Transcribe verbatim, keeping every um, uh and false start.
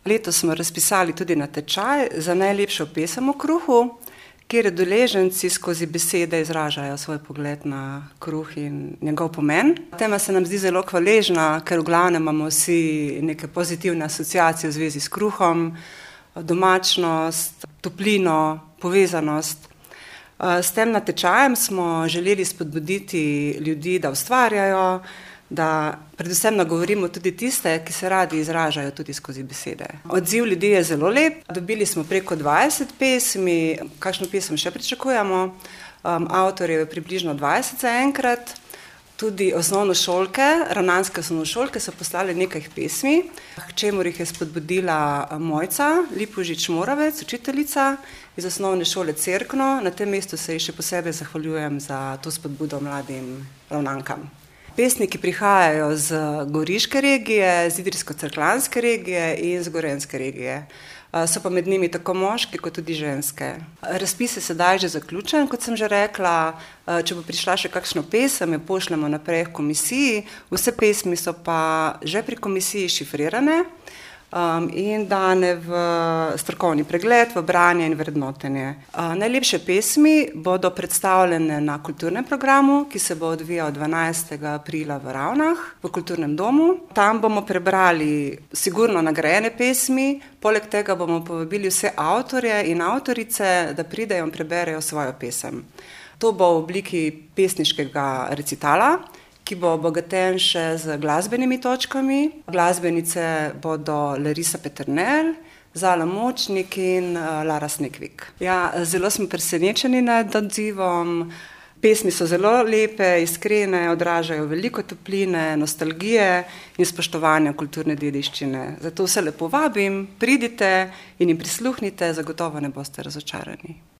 Letos smo razpisali tudi natečaj za najlepšo pesem o kruhu, kjer udeleženci skozi besede izražajo svoj pogled na kruh in njegov pomen. Tema se nam zdi zelo hvaležna, ker v glavnem imamo vsi neke pozitivne asociacije v zvezi s kruhom, domačnost, toplino, povezanost. S tem natečajem smo želeli spodbuditi ljudi, da ustvarjajo, da predvsem nagovorimo tudi tiste, ki se radi izražajo tudi skozi besede. Odziv ljudi je zelo lep, dobili smo preko dvajset pesmi, kakšno pesem še pričakujemo, um, avtorjev je približno dvajset zaenkrat, tudi osnovnošolke, ravnanske osnovnošolke so poslali nekaj pesmi, k čemur jih je spodbudila Mojca Lipužič Moravec, učiteljica iz osnovne šole Cerkno. Na tem mestu se ji še posebej zahvaljujem za to spodbudo mladim ravnankam. Pesniki prihajajo z goriške regije, z idrijsko-cerkljanske regije in z gorenjske regije. So pa med njimi tako moški kot tudi ženske. Razpis je sedaj že zaključen, kot sem že rekla, če bo prišla še kakšno pesem, jo pošljemo naprej v komisiji. Vse pesmi so pa že pri komisiji šifrirane um, in dane v strokovni pregled, v branje in vrednotenje. Uh, najlepše pesmi bodo predstavljene na kulturnem programu, ki se bo odvijal dvanajstega aprila v Ravnah, v kulturnem domu. Tam bomo prebrali sigurno nagrajene pesmi, poleg tega bomo povabili vse avtorje in avtorice, da pridejo in preberejo svojo pesem. To bo v obliki pesniškega recitala, ki bo obogaten še z glasbenimi točkami. Glasbenice bodo Larisa Peternel, Zala Močnik in Lara Snekvik. Ja, zelo smo presenečeni nad odzivom. Pesmi so zelo lepe, iskrene, odražajo veliko topline, nostalgije in spoštovanja kulturne dediščine. Zato vse lepo vabim, pridite in jim prisluhnite, zagotovo ne boste razočarani.